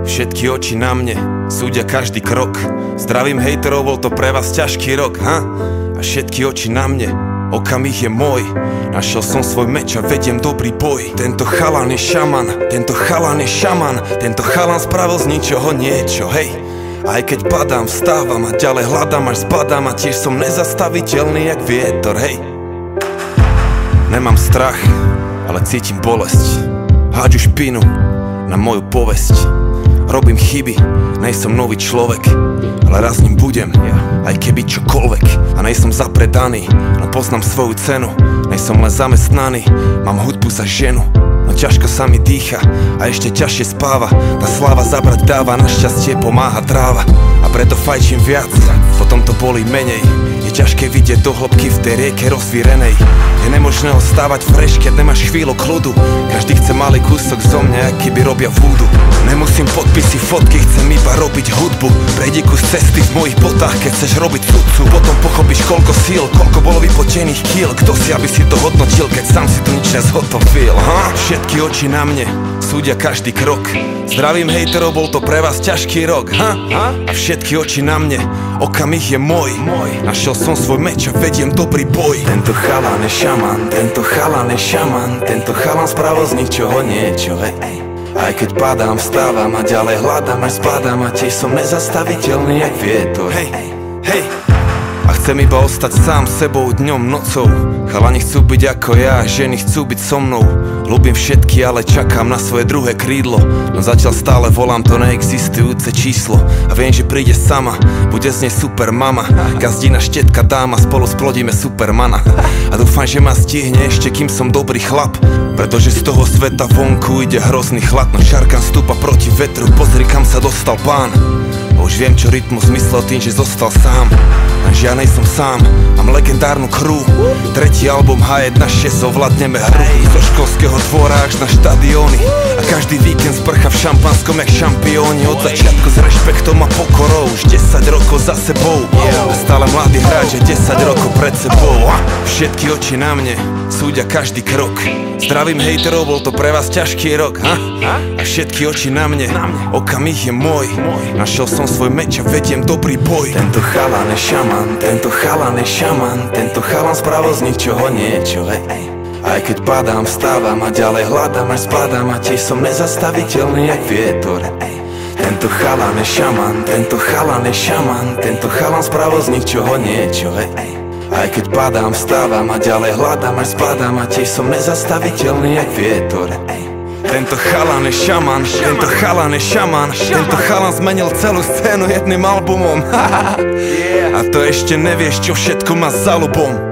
Všetky oči na mne, súdia každý krok. Zdravím hejterov, bol to pre vás ťažký rok, ha? A všetky oči na mne, okamih je môj. Našiel som svoj meč a vediem dobrý boj. Tento chalan je šaman, tento chalan je šaman. Tento chalan spravil z ničoho niečo, hej. Aj keď padám, vstávam a ďalej hľadám až zbadám. A tiež som nezastaviteľný jak vietor, hej. Nemám strach, ale cítim bolesť. Hádžu špinu na moju povesť. Robím chyby, nejsom nový človek, ale raz ním budem, aj keby čokoľvek. A nejsom zapredaný, no poznám svoju cenu. Nejsom len zamestnaný, mám hudbu za ženu. No ťažko sa mi dýcha a ešte ťažšie spáva. Tá sláva zabrať dáva, našťastie pomáha tráva. A preto fajčím viac, potom to bolí menej. Je ťažké vidieť do hĺbky v tej rieke rozvírenej. Je nemožné ostávať fresh, keď nemáš chvíľu kľudu. Každý chce malý kúsok zo mňa, aký by robia vúdu. Nemusím podpisy, fotky, chcem iba robiť hudbu. Prejdi kus cesty v mojich botách, keď chceš robiť sudcu. Potom pochopíš koľko síl, koľko bolo vypotených kýl. Kto si, aby si to hodnotil, keď sám si to nič nezhotovil, ha? Všetky oči na mne, súdia každý krok. Zdravím hejterov, bol to pre vás ťažký rok, ha? A všetky oči na mne, okamih je môj. Našiel som svoj meč a vediem dobrý boj. Tento chalan je šaman, tento chalan je šaman. Tento chalan spravil z ničoho niečo, hej. Aj keď padám, vstávam a ďalej hľadám až zbadám. A tiež som nezastaviteľný jak vietor, hej, hej. A chcem iba ostať sám sebou dňom, nocou. Chalani chcú byť ako ja, ženy chcú byť so mnou. Ľúbim všetky, ale čakám na svoje druhé krídlo. No zatiaľ stále volám to neexistujúce číslo. A viem, že príde sama, bude z nej super mama. Gazdina, štetka, dáma, spolu splodíme supermana. A dúfam, že ma stihne ešte, kým som dobrý chlap. Pretože z toho sveta vonku ide hrozný chlad. No šarkan stúpa proti vetru, pozri kam sa dostal pán. A už viem, čo rytmus myslel tým, že zostal sám. Lenže ja nejsom sám, mám legendárnu crew. Tretí album H1.6, ovládneme hru. Zo školského dvora až na štadióny. A každý víkend sprcha v šampanskom jak šampióni. Od začiatku s rešpektom a pokorou, už 10 rokov za sebou. A stále mladý hráč, že 10 rokov pred sebou. Všetky oči na mne, súdia každý krok. Zdravím hejterov, bol to pre vás ťažký rok, ha? A všetky oči na mne, okamih je môj. Našiel som svoj meč a vediem dobrý boj. Tento chalan je šaman, tento chalan je šaman. Tento chalan spravil z ničoho niečo, hej. Aj keď padám, vstávam a ďalej hľadám až zbadám. A tiež som nezastaviteľný jak vietor. Tento chalan je šaman, tento chalan je šaman. Tento chalan spravil z ničoho niečo, hej. Aj keď padám, vstávam a ďalej hľadám až zbadám. A tiež som nezastaviteľný jak vietor. Tento chalan je šaman, tento chalan je šaman. Tento chalan zmenil celú scénu jedným albumom. A to ešte nevieš, čo všetko má za ľubom.